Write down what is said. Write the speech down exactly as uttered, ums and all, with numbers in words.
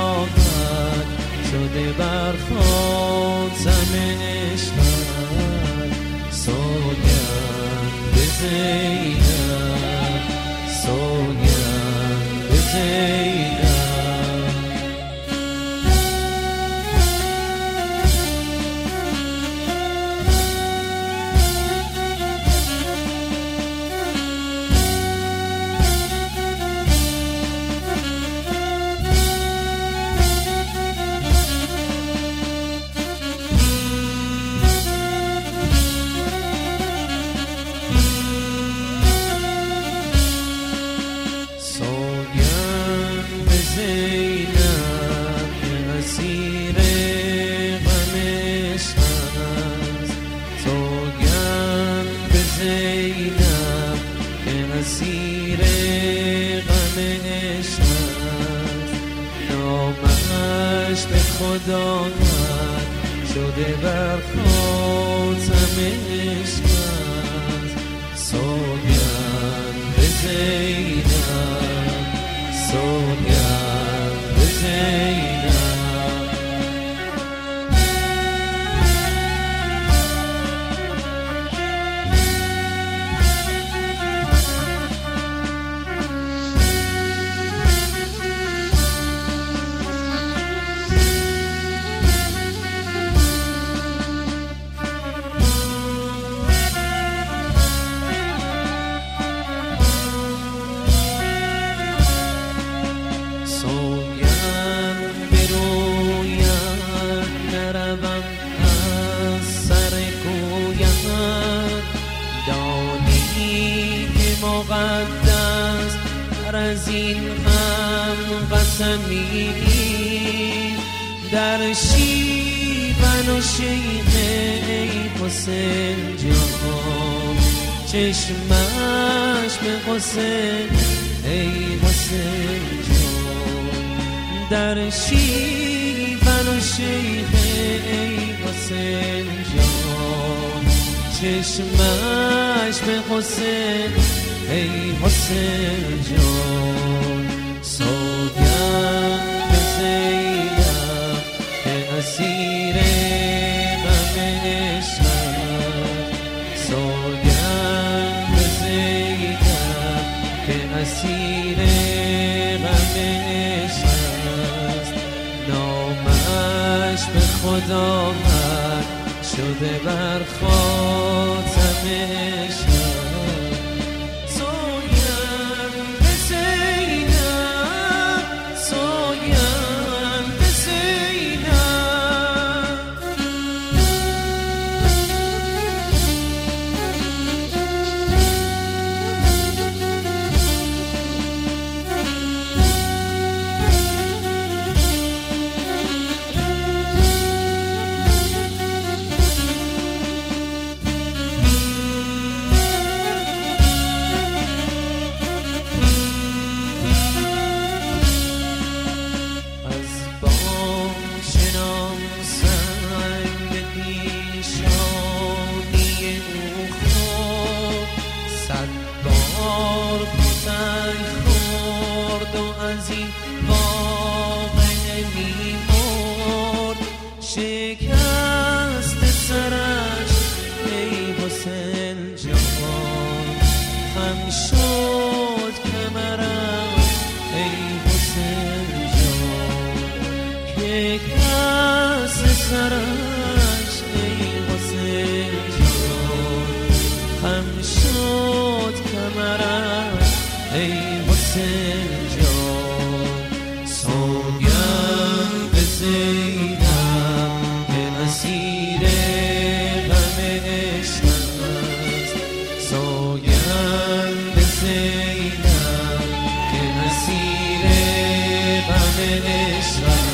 خداوند شده بر خاتم عشقت. سوگند به زینب، سوگند به زینب. اسیر غم عشقت، نامش به خداوند شده بر خاتم عشقت. سوگند به زینب، سوگند به زینب. مقدس تر از این هم قسمی در شیون و شیخ ای حسین جان، چشمش به حسین ای حسین جان. در شیون و شیخ ای حسین جان، چشمش به حسین ای حسین جان. سوگند به زینب که اسیر غم عشقت. سوگند به زینب که اسیر غم عشقت، نامش به خداوند شده بر خاتم عشقت. از این واقعه میمرد، شکست سرش ای حسین جان. خم شد کمرم ای حسین جان، که کس سرش ای حسین جان. خم شد کمرم ای حسین جان. سوگند به زینب که اسیر غم عشقت. سوگند به زینب که اسیر غم عشقت.